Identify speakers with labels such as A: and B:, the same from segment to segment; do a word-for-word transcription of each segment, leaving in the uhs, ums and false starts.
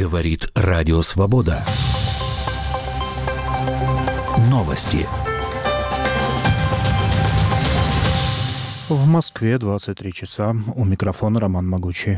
A: Говорит Радио Свобода. Новости.
B: В Москве двадцать три часа. У микрофона Роман Могучий.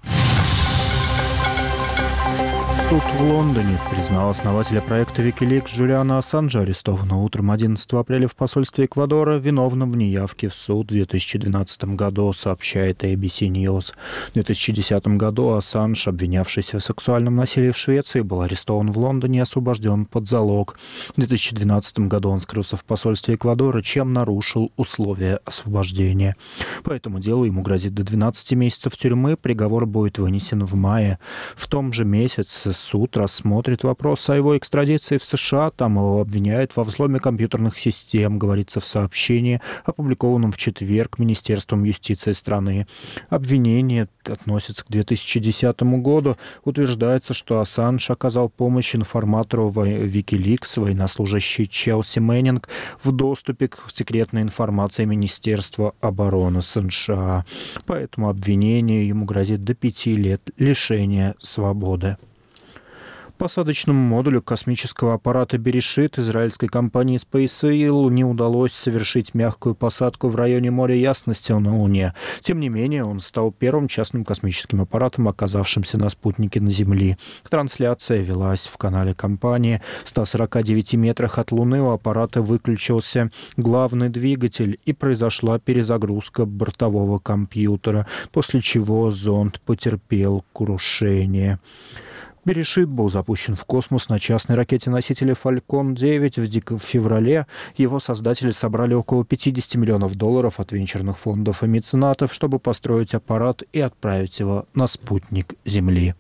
B: Суд в Лондоне признал основателя проекта Wikileaks Джулиана Ассанжа, арестованного утром одиннадцатого апреля в посольстве Эквадора, виновным в неявке в суд в две тысячи двенадцатом году, сообщает эй би си News. В две тысячи десятом году Ассанж, обвинявшийся в сексуальном насилии в Швеции, был арестован в Лондоне и освобожден под залог. В две тысячи двенадцатом году он скрылся в посольстве Эквадора, чем нарушил условия освобождения. По этому делу ему грозит до двенадцати месяцев тюрьмы. Приговор будет вынесен в мае. В том же месяце суд рассмотрит вопрос о его экстрадиции в США. Там его обвиняют во взломе компьютерных систем, говорится в сообщении, опубликованном в четверг Министерством юстиции страны. Обвинение относится к две тысячи десятому году. Утверждается, что Ассанж оказал помощь информатору Wikileaks, военнослужащей Челси Мэннинг, в доступе к секретной информации Министерства обороны США. По этому обвинению ему грозит до пяти лет лишения свободы. Посадочному модулю космического аппарата «Берешит» израильской компании SpaceX не удалось совершить мягкую посадку в районе моря Ясности на Луне. Тем не менее, он стал первым частным космическим аппаратом, оказавшимся на спутнике на Земле. Трансляция велась в канале компании. В ста сорока девяти метрах от Луны у аппарата выключился главный двигатель и произошла перезагрузка бортового компьютера, после чего зонд потерпел крушение. «Берешит» был запущен в космос на частной ракете-носителе «Фалькон девять» в феврале. Его создатели собрали около пятьдесят миллионов долларов от венчурных фондов и меценатов, чтобы построить аппарат и отправить его на спутник Земли.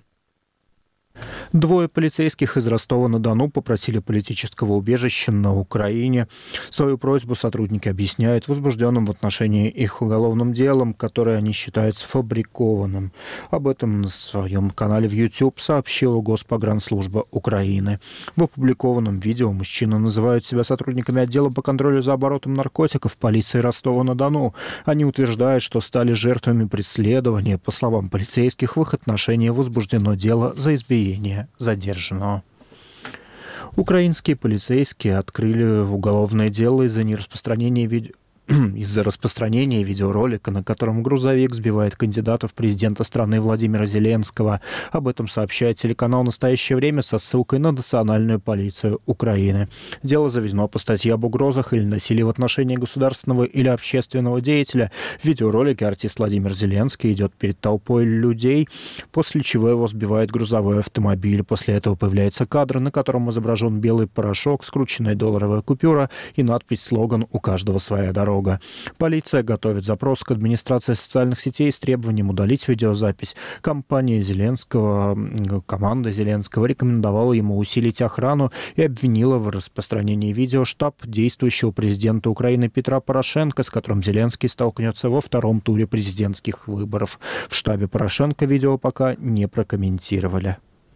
B: Двое полицейских из Ростова-на-Дону попросили политического убежища на Украине. Свою просьбу сотрудники объясняют возбужденным в отношении их уголовным делом, которое они считают сфабрикованным. Об этом на своем канале в YouTube сообщила Госпогранслужба Украины. В опубликованном видео мужчины называют себя сотрудниками отдела по контролю за оборотом наркотиков полиции Ростова-на-Дону. Они утверждают, что стали жертвами преследования. По словам полицейских, в их отношении возбуждено дело за избиение задержанного. Украинские полицейские открыли уголовное дело из-за нераспространения видео. из-за распространения видеоролика, на котором грузовик сбивает кандидата в президенты страны Владимира Зеленского. Об этом сообщает телеканал «Настоящее время» со ссылкой на Национальную полицию Украины. Дело заведено по статье об угрозах или насилии в отношении государственного или общественного деятеля. В видеоролике артист Владимир Зеленский идет перед толпой людей, после чего его сбивает грузовой автомобиль. После этого появляется кадр, на котором изображен белый порошок, скрученная долларовая купюра и надпись-слоган «У каждого своя дорога». Полиция готовит запрос к администрации социальных сетей с требованием удалить видеозапись. Компания Зеленского, команда Зеленского рекомендовала ему усилить охрану и обвинила в распространении видео штаб действующего президента Украины Петра Порошенко, с которым Зеленский столкнется во втором туре президентских выборов. В штабе Порошенко видео пока не прокомментировали.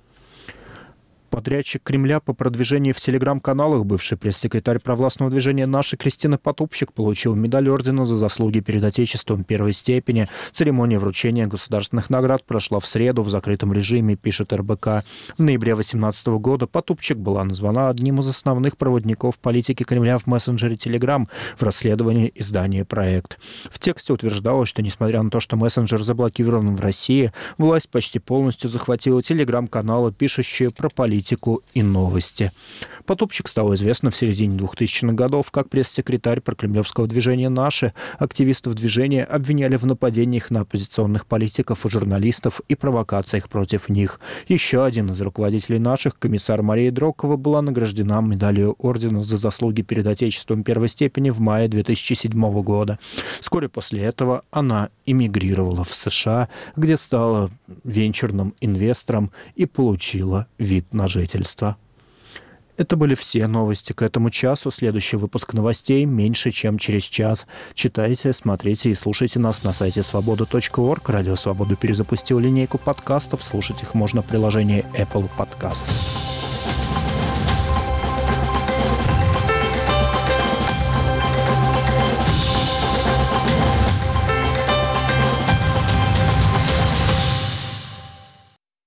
B: Подрядчик Кремля по продвижению в телеграм-каналах, бывший пресс-секретарь провластного движения «Наши» Кристина Потупчик получил медаль ордена за заслуги перед Отечеством первой степени. Церемония вручения государственных наград прошла в среду в закрытом режиме, пишет эр бэ ка. В ноябре две тысячи восемнадцатого года Потупчик была названа одним из основных проводников политики Кремля в мессенджере Telegram в расследовании издания «Проект». В тексте утверждалось, что несмотря на то, что мессенджер заблокирован в России, власть почти полностью захватила телеграм-каналы, пишущие про политику и новости. Потупчик стал известна в середине двухтысячных годов как пресс-секретарь прокремлевского движения «Наши». Активистов движения обвиняли в нападениях на оппозиционных политиков и журналистов и провокациях против них. Еще один из руководителей «Наших», комиссар Мария Дрокова, была награждена медалью ордена за заслуги перед Отечеством первой степени в мае две тысячи седьмого года. Вскоре после этого она эмигрировала в США, где стала венчурным инвестором и получила вид на жительство. Это были все новости к этому часу. Следующий выпуск новостей меньше, чем через час. Читайте, смотрите и слушайте нас на сайте свобода точка орг. Радио Свобода перезапустил линейку подкастов. Слушать их можно в приложении Apple Podcasts.